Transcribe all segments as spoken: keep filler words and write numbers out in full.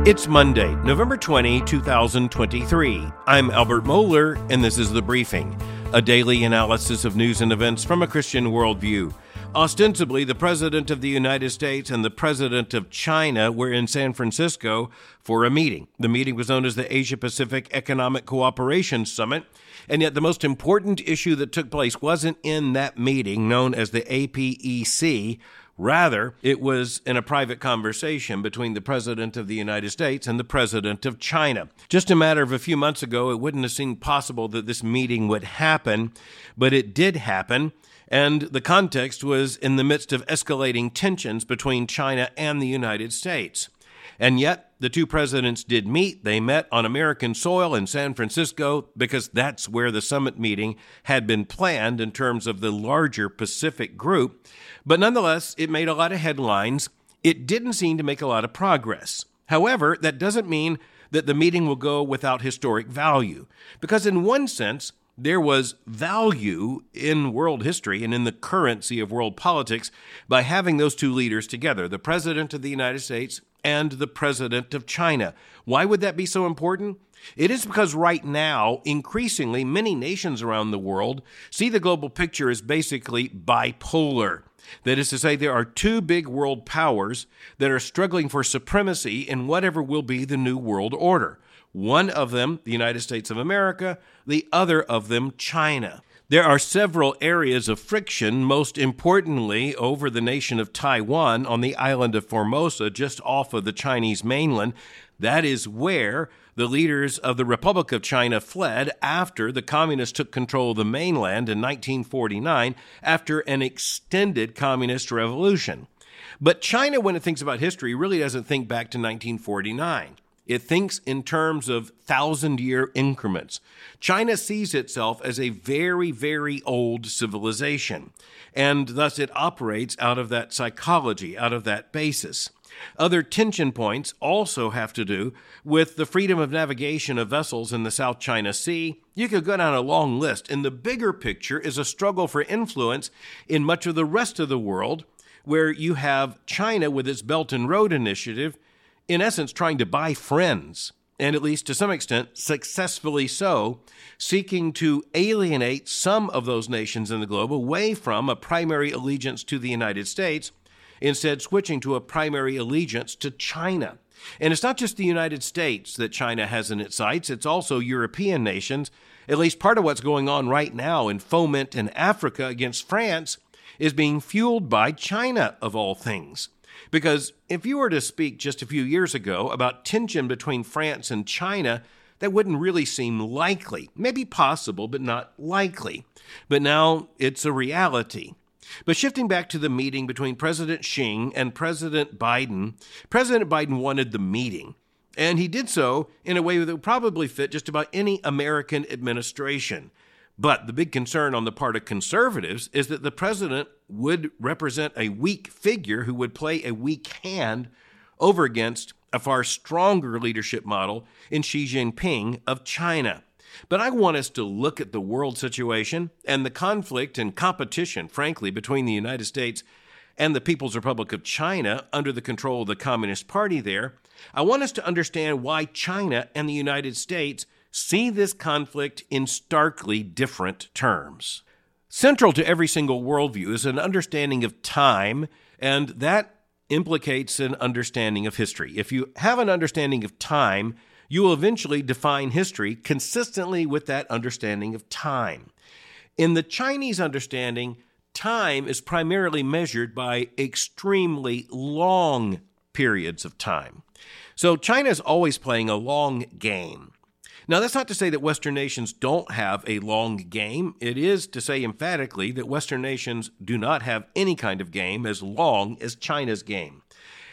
It's Monday, November twentieth, twenty twenty-three. I'm Albert Mohler, and this is The Briefing, a daily analysis of news and events from a Christian worldview. Ostensibly, the President of the United States and the President of China were in San Francisco for a meeting. The meeting was known as the Asia-Pacific Economic Cooperation Summit, and yet the most important issue that took place wasn't in that meeting, known as the A P E C. Rather, it was in a private conversation between the President of the United States and the President of China. Just a matter of a few months ago, it wouldn't have seemed possible that this meeting would happen, but it did happen, and the context was in the midst of escalating tensions between China and the United States. And yet, the two presidents did meet. They met on American soil in San Francisco because that's where the summit meeting had been planned in terms of the larger Pacific group. But nonetheless, it made a lot of headlines. It didn't seem to make a lot of progress. However, that doesn't mean that the meeting will go without historic value, because in one sense, there was value in world history and in the currency of world politics by having those two leaders together, the President of the United States and the President of China. Why would that be so important? It is because right now, increasingly, many nations around the world see the global picture as basically bipolar. That is to say, there are two big world powers that are struggling for supremacy in whatever will be the new world order. One of them, the United States of America, the other of them, China. There are several areas of friction, most importantly over the nation of Taiwan on the island of Formosa, just off of the Chinese mainland. That is where the leaders of the Republic of China fled after the communists took control of the mainland in nineteen forty-nine after an extended communist revolution. But China, when it thinks about history, really doesn't think back to nineteen forty-nine. It thinks in terms of thousand-year increments. China sees itself as a very, very old civilization, and thus it operates out of that psychology, out of that basis. Other tension points also have to do with the freedom of navigation of vessels in the South China Sea. You could go down a long list, and the bigger picture is a struggle for influence in much of the rest of the world, where you have China with its Belt and Road Initiative, in essence trying to buy friends, and at least to some extent successfully so, seeking to alienate some of those nations in the globe away from a primary allegiance to the United States, instead switching to a primary allegiance to China. And it's not just the United States that China has in its sights, it's also European nations. At least part of what's going on right now in foment in Africa against France is being fueled by China, of all things. Because if you were to speak just a few years ago about tension between France and China, that wouldn't really seem likely. Maybe possible, but not likely. But now it's a reality. But shifting back to the meeting between President Xi and President Biden, President Biden wanted the meeting. And he did so in a way that would probably fit just about any American administration. But the big concern on the part of conservatives is that the president would represent a weak figure who would play a weak hand over against a far stronger leadership model in Xi Jinping of China. But I want us to look at the world situation and the conflict and competition, frankly, between the United States and the People's Republic of China under the control of the Communist Party there. I want us to understand why China and the United States see this conflict in starkly different terms. Central to every single worldview is an understanding of time, and that implicates an understanding of history. If you have an understanding of time, you will eventually define history consistently with that understanding of time. In the Chinese understanding, time is primarily measured by extremely long periods of time. So China is always playing a long game. Now, that's not to say that Western nations don't have a long game. It is to say emphatically that Western nations do not have any kind of game as long as China's game.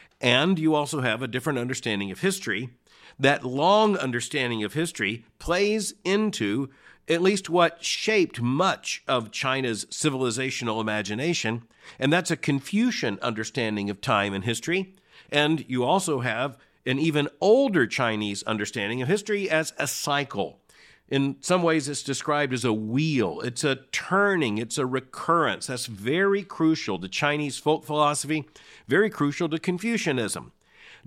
And you also have a different understanding of history. That long understanding of history plays into at least what shaped much of China's civilizational imagination, and that's a Confucian understanding of time and history. And you also have an even older Chinese understanding of history as a cycle. In some ways, it's described as a wheel. It's a turning. It's a recurrence. That's very crucial to Chinese folk philosophy, very crucial to Confucianism.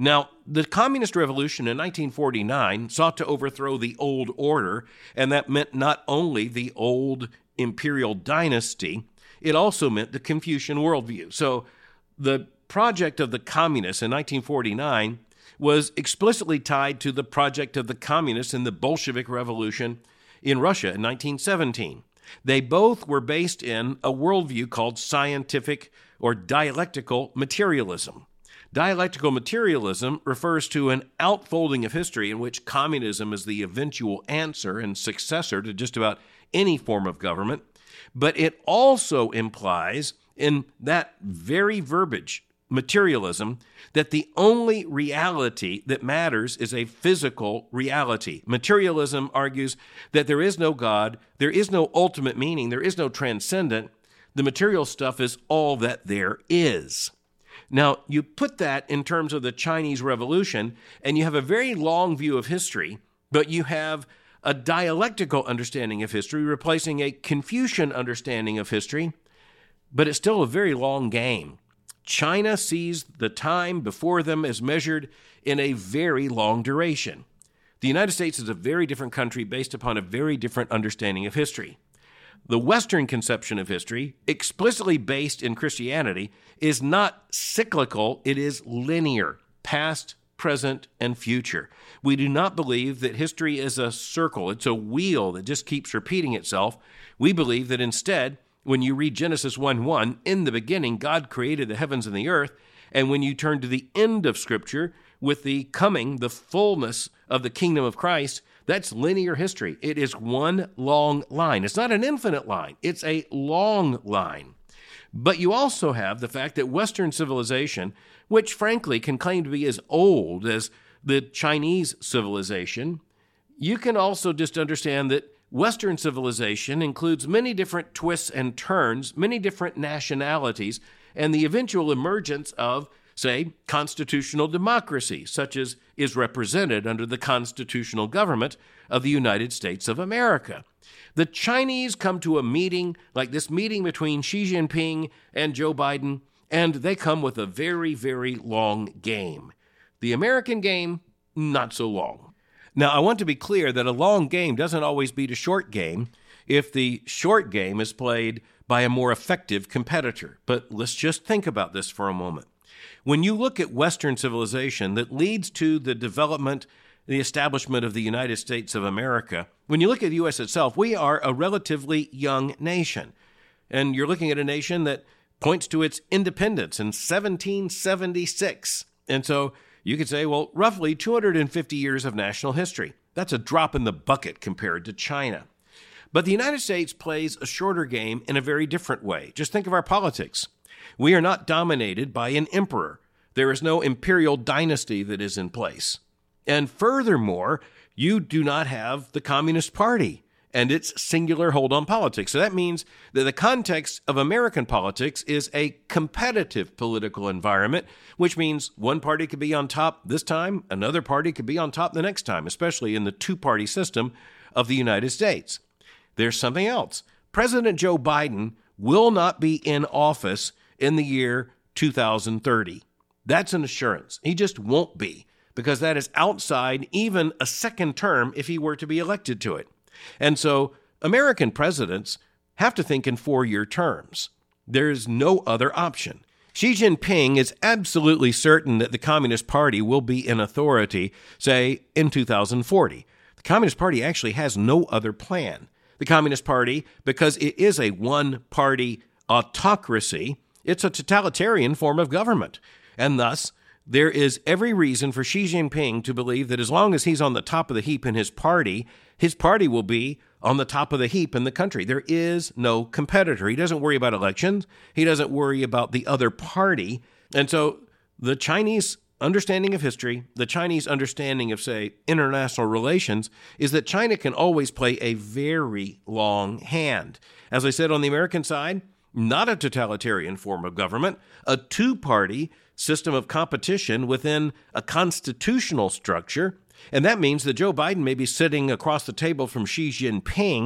Now, the Communist Revolution in nineteen forty-nine sought to overthrow the old order, and that meant not only the old imperial dynasty, it also meant the Confucian worldview. So the project of the communists in nineteen forty-nine was explicitly tied to the project of the communists in the Bolshevik Revolution in Russia in nineteen seventeen. They both were based in a worldview called scientific or dialectical materialism. Dialectical materialism refers to an outfolding of history in which communism is the eventual answer and successor to just about any form of government, but it also implies in that very verbiage, materialism, that the only reality that matters is a physical reality. Materialism argues that there is no God, there is no ultimate meaning, there is no transcendent. The material stuff is all that there is. Now, you put that in terms of the Chinese Revolution, and you have a very long view of history, but you have a dialectical understanding of history replacing a Confucian understanding of history, but it's still a very long game. China sees the time before them as measured in a very long duration. The United States is a very different country based upon a very different understanding of history. The Western conception of history, explicitly based in Christianity, is not cyclical, it is linear, past, present, and future. We do not believe that history is a circle, it's a wheel that just keeps repeating itself. We believe that instead, when you read Genesis one one, in the beginning, God created the heavens and the earth, and when you turn to the end of Scripture, with the coming, the fullness of the kingdom of Christ, that's linear history. It is one long line. It's not an infinite line. It's a long line. But you also have the fact that Western civilization, which frankly can claim to be as old as the Chinese civilization, you can also just understand that Western civilization includes many different twists and turns, many different nationalities, and the eventual emergence of, say, constitutional democracy, such as is represented under the constitutional government of the United States of America. The Chinese come to a meeting, like this meeting between Xi Jinping and Joe Biden, and they come with a very, very long game. The American game, not so long. Now, I want to be clear that a long game doesn't always beat a short game if the short game is played by a more effective competitor. But let's just think about this for a moment. When you look at Western civilization that leads to the development, the establishment of the United States of America, when you look at the U S itself, we are a relatively young nation. And you're looking at a nation that points to its independence in seventeen seventy-six. And so you could say, well, roughly two hundred fifty years of national history. That's a drop in the bucket compared to China. But the United States plays a shorter game in a very different way. Just think of our politics. We are not dominated by an emperor. There is no imperial dynasty that is in place. And furthermore, you do not have the Communist Party and its singular hold on politics. So that means that the context of American politics is a competitive political environment, which means one party could be on top this time, another party could be on top the next time, especially in the two-party system of the United States. There's something else. President Joe Biden will not be in office in the year two thousand thirty. That's an assurance. He just won't be, because that is outside even a second term if he were to be elected to it. And so American presidents have to think in four-year terms. There's no other option. Xi Jinping is absolutely certain that the Communist Party will be in authority, say, in two thousand forty. The Communist Party actually has no other plan. The Communist Party, because it is a one-party autocracy, it's a totalitarian form of government. And thus, there is every reason for Xi Jinping to believe that as long as he's on the top of the heap in his party, his party will be on the top of the heap in the country. There is no competitor. He doesn't worry about elections. He doesn't worry about the other party. And so the Chinese understanding of history, the Chinese understanding of, say, international relations, is that China can always play a very long hand. As I said, on the American side, not a totalitarian form of government, a two-party system of competition within a constitutional structure. And that means that Joe Biden may be sitting across the table from Xi Jinping,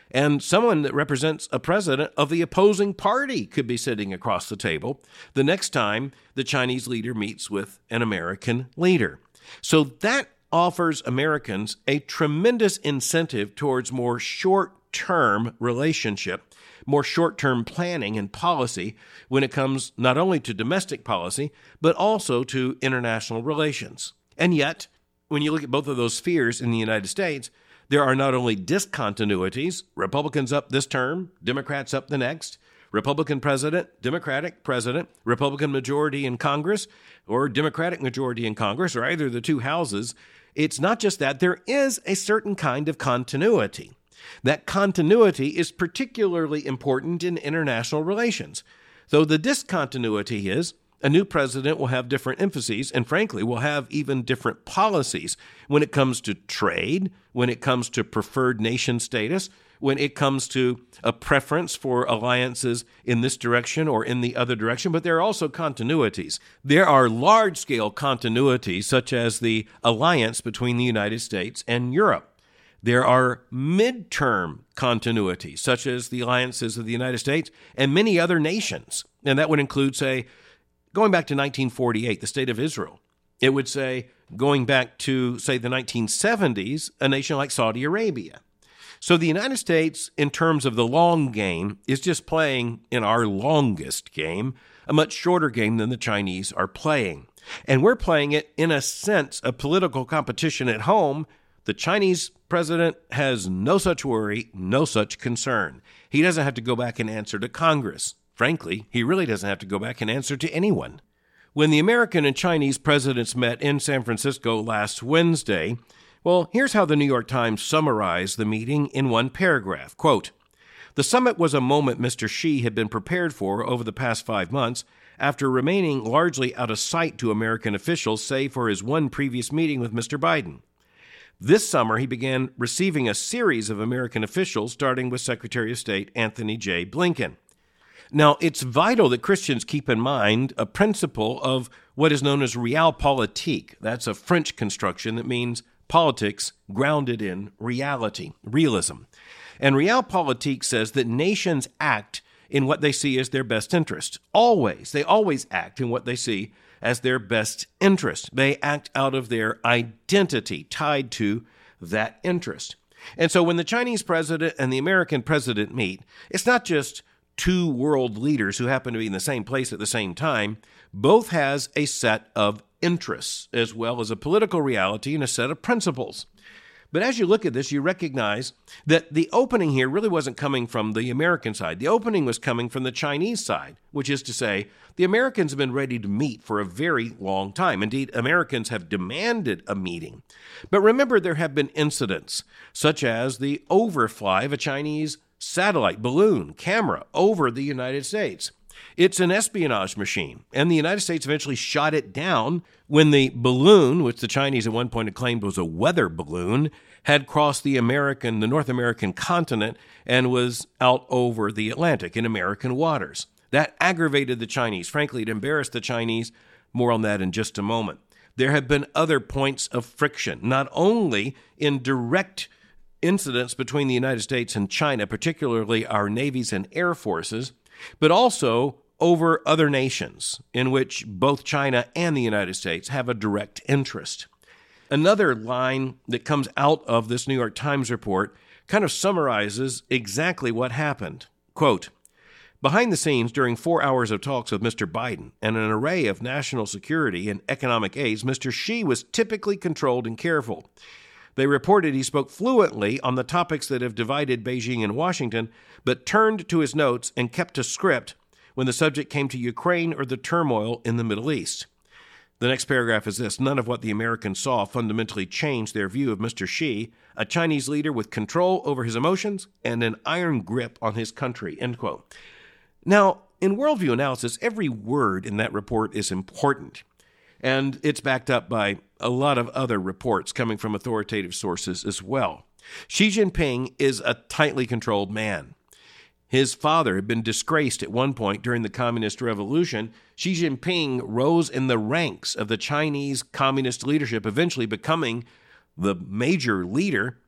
And someone that represents a president of the opposing party could be sitting across the table the next time the Chinese leader meets with an American leader. So that offers Americans a tremendous incentive towards more short-term relationship, more short-term planning and policy when it comes not only to domestic policy, but also to international relations. And yet, when you look at both of those spheres in the United States, there are not only discontinuities, Republicans up this term, Democrats up the next, Republican president, Democratic president, Republican majority in Congress, or Democratic majority in Congress, or either of the two houses. It's not just that. There is a certain kind of continuity. That continuity is particularly important in international relations. Though the discontinuity is a new president will have different emphases and, frankly, will have even different policies when it comes to trade, when it comes to preferred nation status, when it comes to a preference for alliances in this direction or in the other direction. But there are also continuities. There are large-scale continuities, such as the alliance between the United States and Europe. There are midterm continuities, such as the alliances of the United States and many other nations. And that would include, say, going back to nineteen forty-eight, the state of Israel. It would say, going back to, say, the nineteen seventies, a nation like Saudi Arabia. So the United States, in terms of the long game, is just playing in our longest game, a much shorter game than the Chinese are playing. And we're playing it in a sense of political competition at home. The Chinese president has no such worry, no such concern. He doesn't have to go back and answer to Congress. Frankly, he really doesn't have to go back and answer to anyone. When the American and Chinese presidents met in San Francisco last Wednesday, well, here's how the New York Times summarized the meeting in one paragraph. Quote, "The summit was a moment Mister Xi had been prepared for over the past five months after remaining largely out of sight to American officials, save for his one previous meeting with Mister Biden. This summer, he began receiving a series of American officials, starting with Secretary of State Anthony J. Blinken. Now, it's vital that Christians keep in mind a principle of what is known as realpolitik. That's a French construction that means politics grounded in reality, realism. And realpolitik says that nations act in what they see as their best interest. Always. They always act in what they see as their best interest. They act out of their identity tied to that interest. And so when the Chinese president and the American president meet, it's not just two world leaders who happen to be in the same place at the same time. Both has a set of interests, as well as a political reality and a set of principles. But as you look at this, you recognize that the opening here really wasn't coming from the American side. The opening was coming from the Chinese side, which is to say, the Americans have been ready to meet for a very long time. Indeed, Americans have demanded a meeting. But remember, there have been incidents, such as the overfly of a Chinese satellite balloon camera over the United States. It's an espionage machine, and the United States eventually shot it down when the balloon, which the Chinese at one point had claimed was a weather balloon, had crossed the American, the North American continent and was out over the Atlantic in American waters. That aggravated the Chinese. Frankly, it embarrassed the Chinese. More on that in just a moment. There have been other points of friction, not only in direct incidents between the United States and China, particularly our navies and air forces, but also over other nations in which both China and the United States have a direct interest. Another line that comes out of this New York Times report kind of summarizes exactly what happened. Quote, "Behind the scenes during four hours of talks with Mister Biden and an array of national security and economic aids, Mister Xi was typically controlled and careful. They reported he spoke fluently on the topics that have divided Beijing and Washington, but turned to his notes and kept a script when the subject came to Ukraine or the turmoil in the Middle East." The next paragraph is this: "None of what the Americans saw fundamentally changed their view of Mister Xi, a Chinese leader with control over his emotions and an iron grip on his country." End quote. Now, in worldview analysis, every word in that report is important. And it's backed up by a lot of other reports coming from authoritative sources as well. Xi Jinping is a tightly controlled man. His father had been disgraced at one point during the Communist Revolution. Xi Jinping rose in the ranks of the Chinese communist leadership, eventually becoming the major leader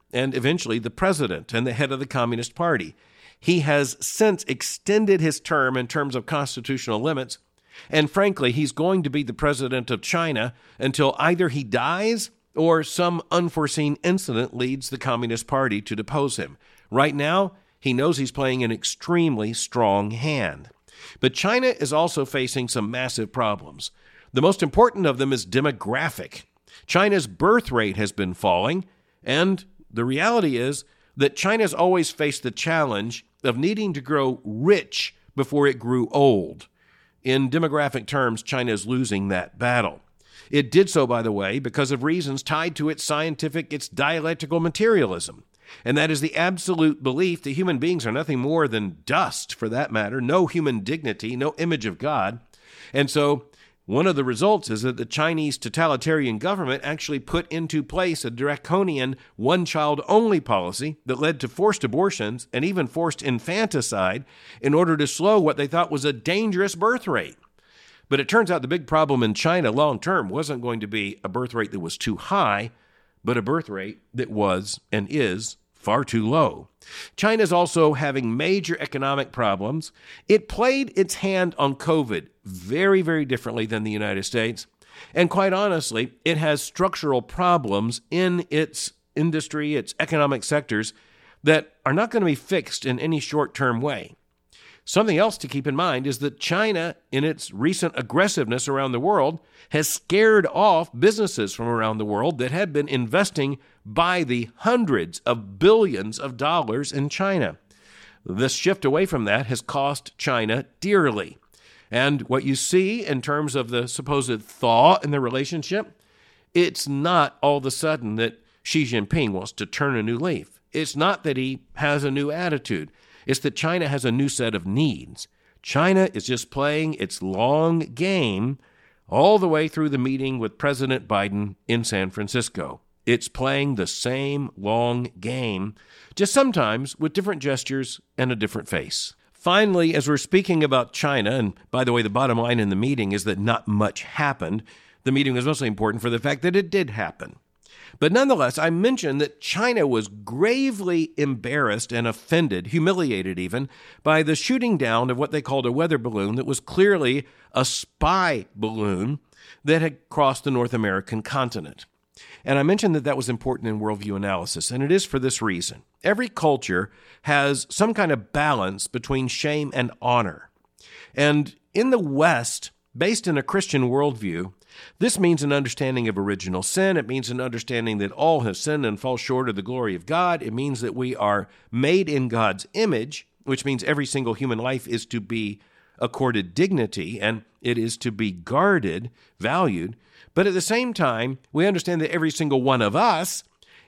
and eventually the president and the head of the Communist Party. He has since extended his term in terms of constitutional limits, and frankly, he's going to be the president of China until either he dies or some unforeseen incident leads the Communist Party to depose him. Right now, he knows he's playing an extremely strong hand. But China is also facing some massive problems. The most important of them is demographic. China's birth rate has been falling, and the reality is that China's always faced the challenge of needing to grow rich before it grew old. In demographic terms, China is losing that battle. It did so, by the way, because of reasons tied to its scientific, its dialectical materialism. And that is the absolute belief that human beings are nothing more than dust, for that matter, no human dignity, no image of God. And so one of the results is that the Chinese totalitarian government actually put into place a draconian one-child-only policy that led to forced abortions and even forced infanticide in order to slow what they thought was a dangerous birth rate. But it turns out the big problem in China long-term wasn't going to be a birth rate that was too high, but a birth rate that was and is far too low. China's also having major economic problems. It played its hand on COVID very, very differently than the United States. And quite honestly, it has structural problems in its industry, its economic sectors that are not going to be fixed in any short-term way. Something else to keep in mind is that China, in its recent aggressiveness around the world, has scared off businesses from around the world that had been investing by the hundreds of billions of dollars in China. This shift away from that has cost China dearly. And what you see in terms of the supposed thaw in the relationship, it's not all of a sudden that Xi Jinping wants to turn a new leaf. It's not that he has a new attitude. It's that China has a new set of needs. China is just playing its long game all the way through the meeting with President Biden in San Francisco. It's playing the same long game, just sometimes with different gestures and a different face. Finally, as we're speaking about China, and by the way, the bottom line in the meeting is that not much happened. The meeting was mostly important for the fact that it did happen. But nonetheless, I mentioned that China was gravely embarrassed and offended, humiliated even, by the shooting down of what they called a weather balloon that was clearly a spy balloon that had crossed the North American continent. And I mentioned that that was important in worldview analysis, and it is for this reason. Every culture has some kind of balance between shame and honor. And in the West, based in a Christian worldview, this means an understanding of original sin. It means an understanding that all have sinned and fall short of the glory of God. It means that we are made in God's image, which means every single human life is to be accorded dignity and it is to be guarded, valued. But at the same time, we understand that every single one of us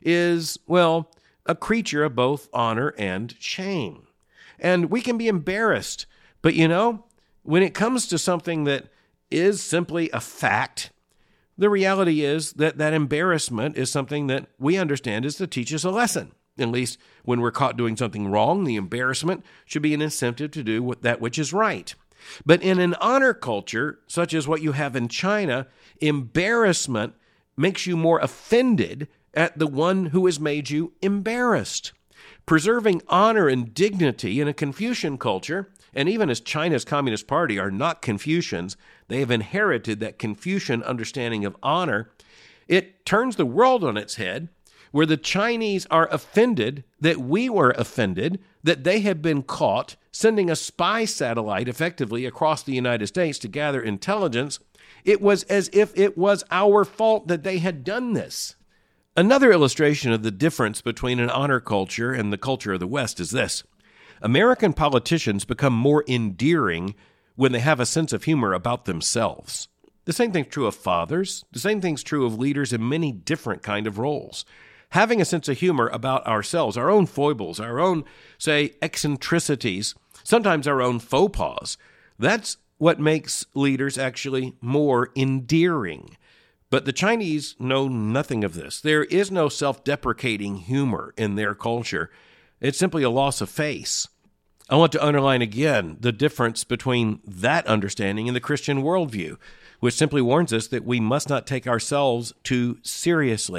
is, well, a creature of both honor and shame. And we can be embarrassed. But you know, when it comes to something that is simply a fact, the reality is that that embarrassment is something that we understand is to teach us a lesson. At least when we're caught doing something wrong, the embarrassment should be an incentive to do that which is right. But in an honor culture, such as what you have in China, embarrassment makes you more offended at the one who has made you embarrassed. Preserving honor and dignity in a Confucian culture, and even as China's Communist Party are not Confucians, they have inherited that Confucian understanding of honor. It turns the world on its head, where the Chinese are offended that we were offended, that they have been caught sending a spy satellite effectively across the United States to gather intelligence. It was as if it was our fault that they had done this. Another illustration of the difference between an honor culture and the culture of the West is this. American politicians become more endearing when they have a sense of humor about themselves. The same thing's true of fathers. The same thing's true of leaders in many different kind of roles. Having a sense of humor about ourselves, our own foibles, our own, say, eccentricities, sometimes our own faux pas, that's what makes leaders actually more endearing. But the Chinese know nothing of this. There is no self-deprecating humor in their culture. It's simply a loss of face. I want to underline again the difference between that understanding and the Christian worldview, which simply warns us that we must not take ourselves too seriously.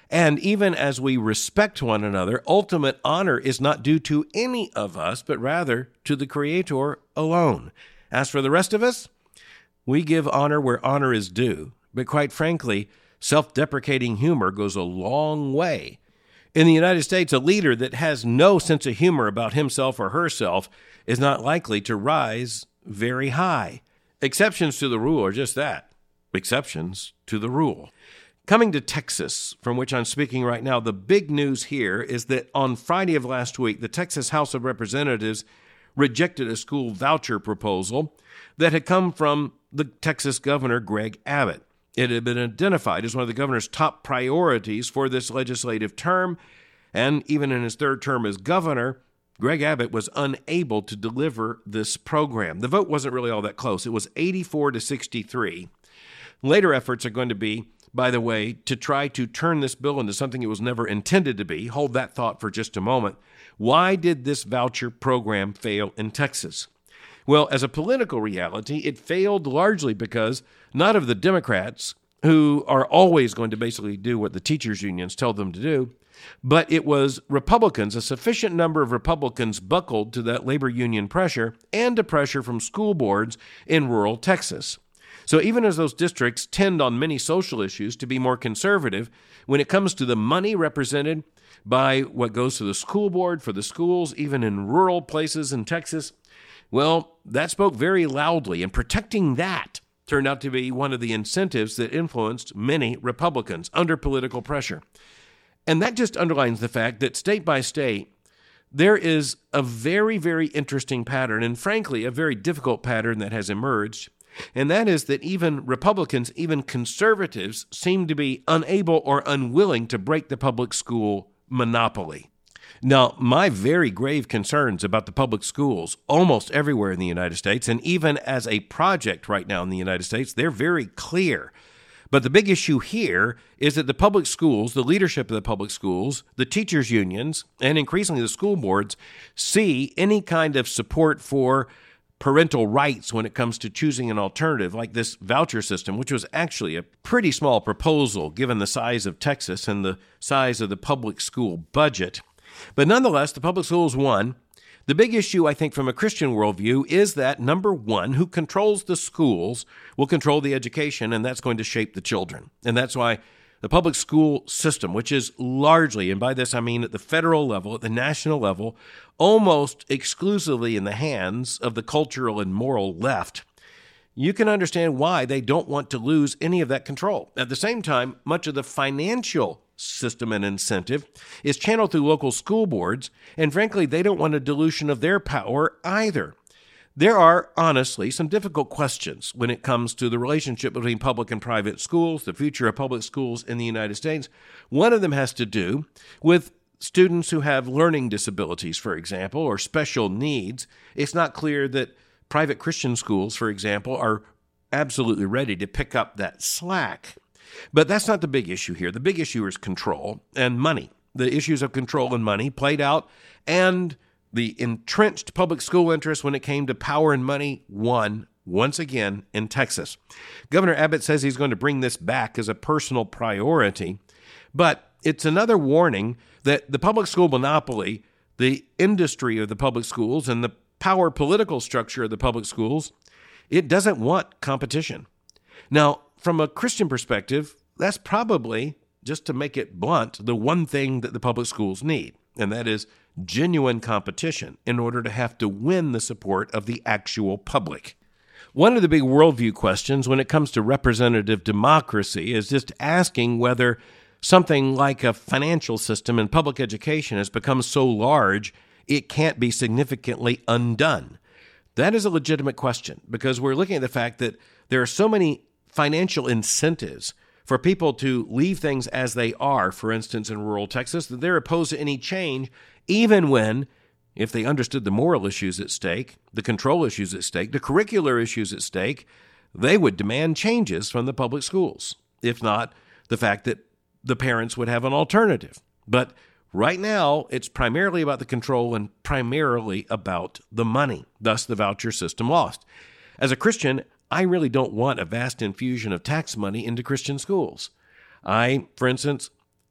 And even as we respect one another, ultimate honor is not due to any of us, but rather to the Creator alone. As for the rest of us, we give honor where honor is due. But quite frankly, self-deprecating humor goes a long way. In the United States, a leader that has no sense of humor about himself or herself is not likely to rise very high. Exceptions to the rule are just that, exceptions to the rule. Coming to Texas, from which I'm speaking right now, the big news here is that on Friday of last week, the Texas House of Representatives rejected a school voucher proposal that had come from the Texas governor, Greg Abbott. It had been identified as one of the governor's top priorities for this legislative term, and even in his third term as governor, Greg Abbott was unable to deliver this program. The vote wasn't really all that close. It was eighty-four to sixty-three. Later efforts are going to be, by the way, to try to turn this bill into something it was never intended to be. Hold that thought for just a moment. Why did this voucher program fail in Texas? Well, as a political reality, it failed largely because not of the Democrats, who are always going to basically do what the teachers' unions tell them to do, but it was Republicans. A sufficient number of Republicans buckled to that labor union pressure and to pressure from school boards in rural Texas. So even as those districts tend on many social issues to be more conservative, when it comes to the money represented by what goes to the school board for the schools, even in rural places in Texas, well, that spoke very loudly, and protecting that turned out to be one of the incentives that influenced many Republicans under political pressure. And that just underlines the fact that state by state, there is a very, very interesting pattern, and frankly, a very difficult pattern that has emerged, and that is that even Republicans, even conservatives, seem to be unable or unwilling to break the public school monopoly. Now, my very grave concerns about the public schools almost everywhere in the United States, and even as a project right now in the United States, they're very clear. But the big issue here is that the public schools, the leadership of the public schools, the teachers' unions, and increasingly the school boards see any kind of support for parental rights when it comes to choosing an alternative like this voucher system, which was actually a pretty small proposal given the size of Texas and the size of the public school budget. But nonetheless, the public schools won. The big issue, I think, from a Christian worldview is that, number one, who controls the schools will control the education, and that's going to shape the children. And that's why the public school system, which is largely, and by this I mean at the federal level, at the national level, almost exclusively in the hands of the cultural and moral left, you can understand why they don't want to lose any of that control. At the same time, much of the financial system and incentive is channeled through local school boards, and frankly, they don't want a dilution of their power either. There are, honestly, some difficult questions when it comes to the relationship between public and private schools, the future of public schools in the United States. One of them has to do with students who have learning disabilities, for example, or special needs. It's not clear that private Christian schools, for example, are absolutely ready to pick up that slack. But that's not the big issue here. The big issue is control and money. The issues of control and money played out, and the entrenched public school interest when it came to power and money won once again in Texas. Governor Abbott says he's going to bring this back as a personal priority, but it's another warning that the public school monopoly, the industry of the public schools, and the power political structure of the public schools, it doesn't want competition. Now, from a Christian perspective, that's probably, just to make it blunt, the one thing that the public schools need, and that is genuine competition in order to have to win the support of the actual public. One of the big worldview questions when it comes to representative democracy is just asking whether something like a financial system in public education has become so large it can't be significantly undone. That is a legitimate question because we're looking at the fact that there are so many financial incentives for people to leave things as they are, for instance, in rural Texas, that they're opposed to any change, even when, if they understood the moral issues at stake, the control issues at stake, the curricular issues at stake, they would demand changes from the public schools, if not the fact that the parents would have an alternative. But right now, it's primarily about the control and primarily about the money. Thus, the voucher system lost. As a Christian, I really don't want a vast infusion of tax money into Christian schools. I, for instance,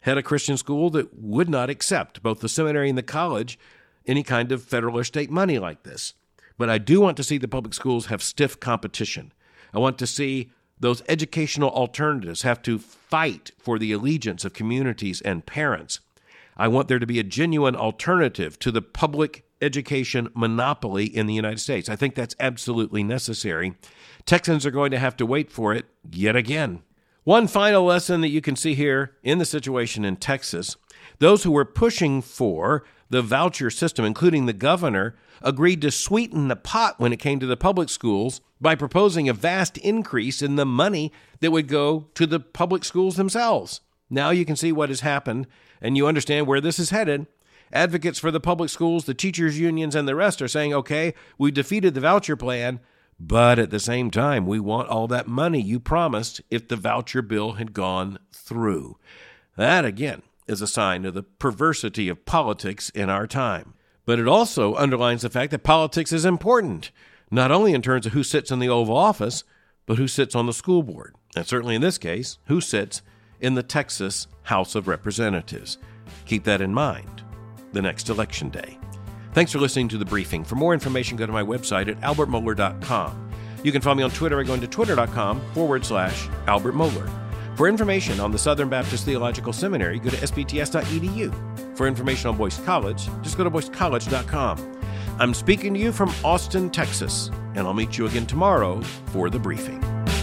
head a Christian school that would not accept, both the seminary and the college, any kind of federal or state money like this. But I do want to see the public schools have stiff competition. I want to see those educational alternatives have to fight for the allegiance of communities and parents. I want there to be a genuine alternative to the public education monopoly in the United States. I think that's absolutely necessary. Texans are going to have to wait for it yet again. One final lesson that you can see here in the situation in Texas, those who were pushing for the voucher system, including the governor, agreed to sweeten the pot when it came to the public schools by proposing a vast increase in the money that would go to the public schools themselves. Now you can see what has happened, and you understand where this is headed. Advocates for the public schools, the teachers' unions, and the rest are saying, okay, we defeated the voucher plan, but at the same time, we want all that money you promised if the voucher bill had gone through. That, again, is a sign of the perversity of politics in our time. But it also underlines the fact that politics is important, not only in terms of who sits in the Oval Office, but who sits on the school board. And certainly in this case, who sits in the Texas House of Representatives. Keep that in mind the next election day. Thanks for listening to The Briefing. For more information, go to my website at albert mohler dot com. You can follow me on Twitter by going to twitter.com forward slash Albert Mohler. For information on the Southern Baptist Theological Seminary, go to s b t s dot e d u. For information on Boyce College, just go to boyce college dot com. I'm speaking to you from Austin, Texas, and I'll meet you again tomorrow for The Briefing.